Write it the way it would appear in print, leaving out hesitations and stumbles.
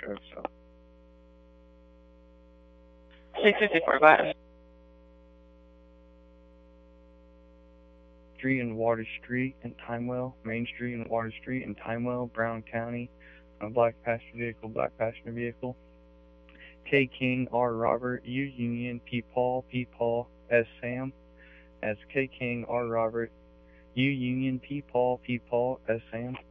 truck stop. 654, go ahead. Street and Water Street in Timewell, Main Street and Water Street in Timewell, Brown County, on a black passenger vehicle. K. King, R. Robert, U. Union, P. Paul, S. Sam. That's K. King, R. Robert, U. Union, P. Paul, S. Sam.